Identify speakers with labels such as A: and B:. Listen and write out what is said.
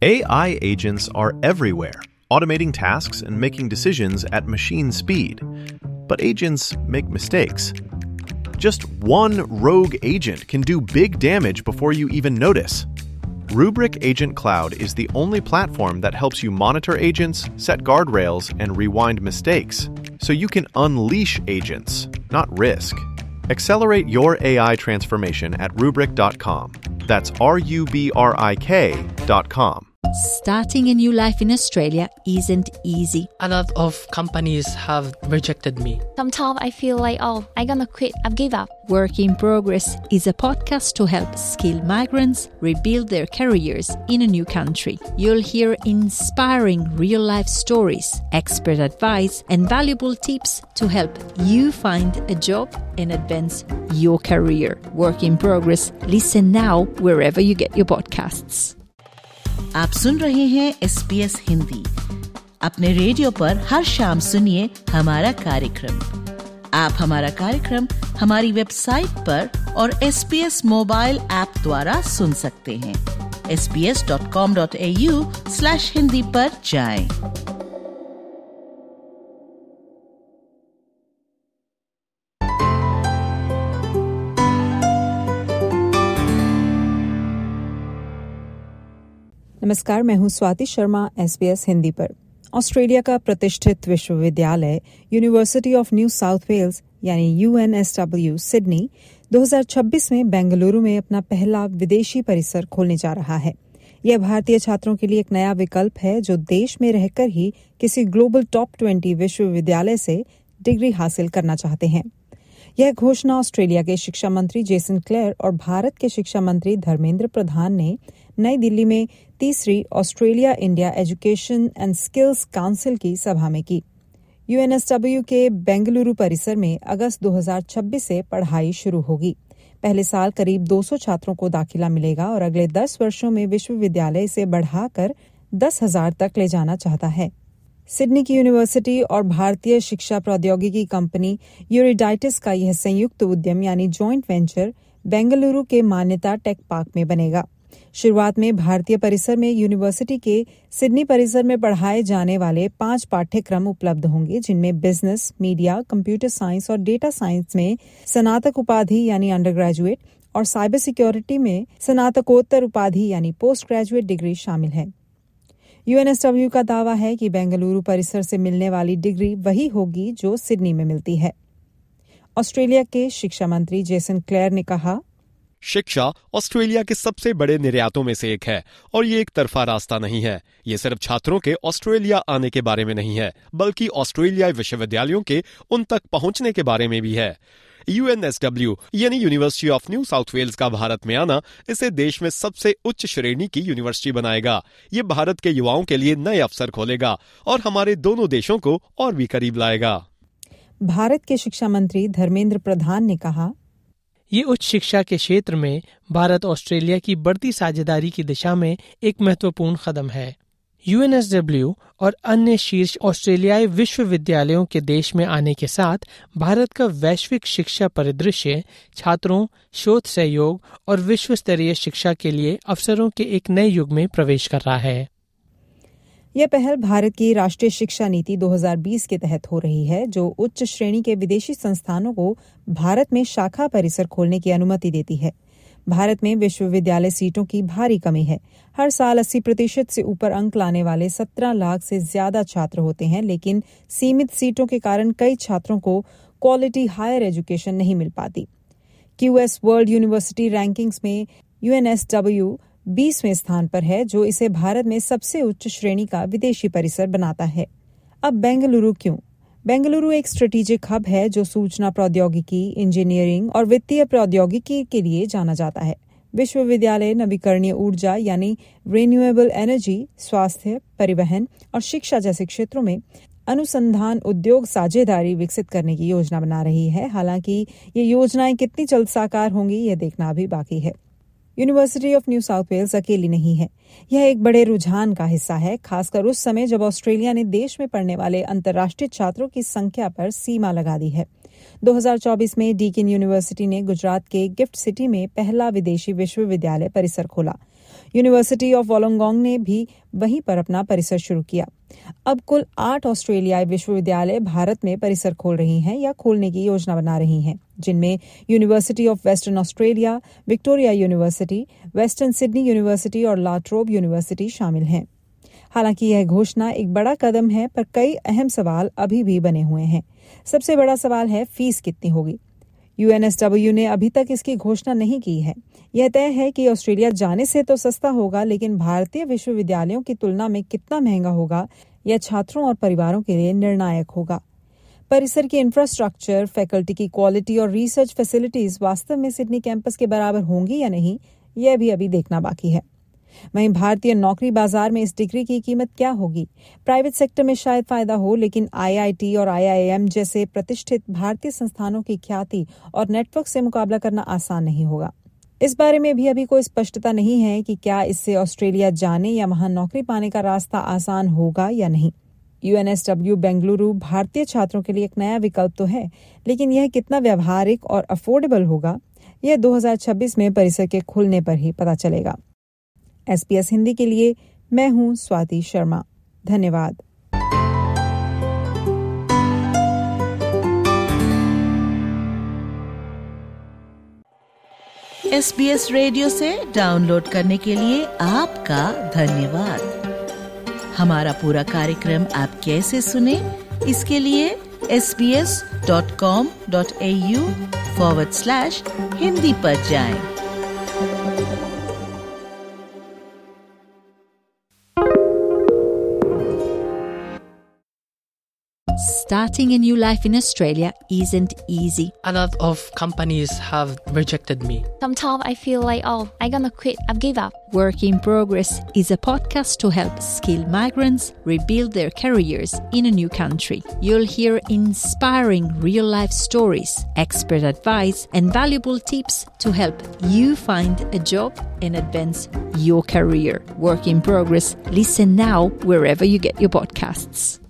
A: AI agents are everywhere, automating tasks and making decisions at machine speed. But agents make mistakes. Just one rogue agent can do big damage before you even notice. Rubrik Agent Cloud is the only platform that helps you monitor agents, set guardrails, and rewind mistakes, so you can unleash agents, not risk. Accelerate your AI transformation at Rubrik.com. That's RUBRIK.com.
B: Starting a new life in Australia isn't easy.
C: A lot of companies have rejected me.
D: Sometimes I feel like, I'm gonna quit, I've given up.
B: Work in Progress is a podcast to help skilled migrants rebuild their careers in a new country. You'll hear inspiring real-life stories, expert advice, and valuable tips to help you find a job and advance your career. Work in Progress. Listen now wherever you get your podcasts.
E: आप सुन रहे हैं SBS Hindi. अपने radio पर हर शाम सुनिए हमारा कार्यक्रम। आप हमारा कार्यक्रम हमारी वेबसाइट पर और SBS मोबाइल ऐप द्वारा सुन सकते हैं। sbs.com.au/hindi पर जाएं।
F: नमस्कार, मैं हूं स्वाति शर्मा SBS हिंदी पर। ऑस्ट्रेलिया का प्रतिष्ठित विश्वविद्यालय University of New South Wales यानी UNSW सिडनी 2026 में बेंगलुरु में अपना पहला विदेशी परिसर खोलने जा रहा है। यह भारतीय छात्रों के लिए एक नया विकल्प है जो देश में रहकर ही किसी ग्लोबल टॉप 20 विश्वविद्यालय से डिग्री हासिल करना चाहते हैं। यह घोषणा ऑस्ट्रेलिया के शिक्षा मंत्री जेसन क्लेयर और भारत के शिक्षा मंत्री धर्मेंद्र प्रधान ने नई दिल्ली में तीसरी Australia India education and skills council की सभा में की। UNSW के बेंगलुरु परिसर में अगस्त 2026 से पढ़ाई शुरू होगी। पहले साल करीब 200 छात्रों को दाखिला मिलेगा और अगले 10 वर्षों में विश्वविद्यालय इसे बढ़ाकर 10,000 तक ले जाना चाहता है। सिडनी की यूनिवर्सिटी और भारतीय शिक्षा प्रौद्योगिकी कंपनी यूरिडाइटिस का यह संयुक्त उद्यम यानी जॉइंट वेंचर बेंगलुरु के मान्यता टेक पार्क में बनेगा। शुरुआत में भारतीय परिसर में यूनिवर्सिटी के सिडनी परिसर में पढ़ाए जाने वाले 5 पाठ्यक्रम उपलब्ध होंगे, जिनमें बिजनेस, मीडिया, कंप्यूटर साइंस और डेटा साइंस में स्नातक उपाधि यानी अंडर ग्रेजुएट और साइबर सिक्योरिटी में स्नातकोत्तर उपाधि यानी पोस्ट ग्रेजुएट डिग्री शामिल है। UNSW का दावा है कि बेंगलुरु परिसर से मिलने वाली डिग्री वही होगी जो सिडनी में मिलती है। ऑस्ट्रेलिया के शिक्षा मंत्री जेसन क्लेयर ने कहा,
G: शिक्षा ऑस्ट्रेलिया के सबसे बड़े निर्यातों में से एक है और ये एक तरफा रास्ता नहीं है। ये सिर्फ छात्रों के ऑस्ट्रेलिया आने के बारे में नहीं है, बल्कि ऑस्ट्रेलियाई विश्वविद्यालयों के उन तक पहुंचने के बारे में भी है। UNSW यानी University of New South Wales का भारत में आना इसे देश में सबसे उच्च श्रेणी की यूनिवर्सिटी बनाएगा। ये भारत के युवाओं के लिए नए अवसर खोलेगा और हमारे दोनों देशों को और भी करीब लाएगा।
F: भारत के शिक्षा मंत्री धर्मेंद्र प्रधान ने कहा,
C: ये उच्च शिक्षा के क्षेत्र में भारत ऑस्ट्रेलिया की बढ़ती साझेदारी की दिशा में एक महत्वपूर्ण कदम है। UNSW और अन्य शीर्ष ऑस्ट्रेलियाई विश्वविद्यालयों के देश में आने के साथ भारत का वैश्विक शिक्षा परिदृश्य छात्रों, शोध सहयोग और विश्व स्तरीय शिक्षा के लिए अवसरों के एक नए युग में प्रवेश कर रहा है।
F: यह पहल भारत की राष्ट्रीय शिक्षा नीति 2020 के तहत हो रही है, जो उच्च श्रेणी के विदेशी संस्थानों को भारत में शाखा परिसर खोलने की अनुमति देती है। भारत में विश्वविद्यालय सीटों की भारी कमी है। हर साल 80% से ऊपर अंक लाने वाले 17 लाख से ज्यादा छात्र होते हैं, लेकिन सीमित सीटों के कारण कई छात्रों को क्वालिटी हायर एजुकेशन नहीं मिल पाती। QS वर्ल्ड यूनिवर्सिटी रैंकिंग्स में UNSW 20वें स्थान पर है, जो इसे भारत में सबसे उच्च श्रेणी का विदेशी परिसर बनाता है। अब बेंगलुरु क्यों? बेंगलुरु एक स्ट्रेटेजिक हब है जो सूचना प्रौद्योगिकी, इंजीनियरिंग और वित्तीय प्रौद्योगिकी के लिए जाना जाता है। विश्वविद्यालय नवीकरणीय ऊर्जा यानी रिन्यूएबल एनर्जी, स्वास्थ्य, परिवहन और शिक्षा जैसे क्षेत्रों में अनुसंधान उद्योग साझेदारी विकसित करने की योजना बना रही है। हालांकि ये योजनाएं कितनी जल्द साकार होंगी, ये देखना अभी बाकी है। University of New South Wales अकेली नहीं है। यह एक बड़े रुझान का हिस्सा है, खासकर उस समय जब ऑस्ट्रेलिया ने देश में पढ़ने वाले अंतर्राष्ट्रीय छात्रों की संख्या पर सीमा लगा दी है। 2024 में डीकिन यूनिवर्सिटी ने गुजरात के गिफ्ट सिटी में पहला विदेशी विश्वविद्यालय परिसर खोला। यूनिवर्सिटी ऑफ वोलोंगोंग ने भी वहीं पर अपना परिसर शुरू किया। अब कुल 8 ऑस्ट्रेलियाई विश्वविद्यालय भारत में परिसर खोल रही हैं या खोलने की योजना बना रही हैं, जिनमें University of Western Australia, Victoria University, Western Sydney University और ला ट्रोब यूनिवर्सिटी शामिल हैं। हालांकि यह घोषणा एक बड़ा कदम है, पर कई अहम सवाल अभी भी बने हुए हैं। सबसे बड़ा सवाल है फीस कितनी होगी। UNSW ने अभी तक इसकी घोषणा नहीं की है। यह तय है कि ऑस्ट्रेलिया जाने से तो सस्ता होगा, लेकिन भारतीय विश्वविद्यालयों की तुलना में कितना महंगा होगा यह छात्रों और परिवारों के लिए निर्णायक होगा। परिसर की इंफ्रास्ट्रक्चर, फैकल्टी की क्वालिटी और रिसर्च फैसिलिटीज वास्तव में सिडनी कैंपस के बराबर होंगी या नहीं, यह भी अभी देखना बाकी है। वहीं भारतीय नौकरी बाजार में इस डिग्री की कीमत क्या होगी। प्राइवेट सेक्टर में शायद फायदा हो, लेकिन IIT और IIM जैसे प्रतिष्ठित भारतीय संस्थानों की ख्याति और नेटवर्क से मुकाबला करना आसान नहीं होगा। इस बारे में भी अभी कोई स्पष्टता नहीं है कि क्या इससे ऑस्ट्रेलिया जाने या वहां नौकरी पाने का रास्ता आसान होगा या नहीं। UNSW बेंगलुरु भारतीय छात्रों के लिए एक नया विकल्प तो है, लेकिन यह कितना व्यावहारिक और अफोर्डेबल होगा, यह 2026 में परिसर के खुलने पर ही पता चलेगा। SBS हिंदी के लिए मैं हूं स्वाति शर्मा। धन्यवाद।
E: SBS रेडियो से डाउनलोड करने के लिए आपका धन्यवाद। हमारा पूरा कार्यक्रम आप कैसे सुने, इसके लिए sbs.com.au/hindi पर जाएं।
B: Starting a new life in Australia isn't easy.
C: A lot of companies have rejected me.
D: Sometimes I feel like, I'm gonna quit. I've give up.
B: Work in Progress is a podcast to help skilled migrants rebuild their careers in a new country. You'll hear inspiring real-life stories, expert advice, and valuable tips to help you find a job and advance your career. Work in Progress. Listen now wherever you get your podcasts.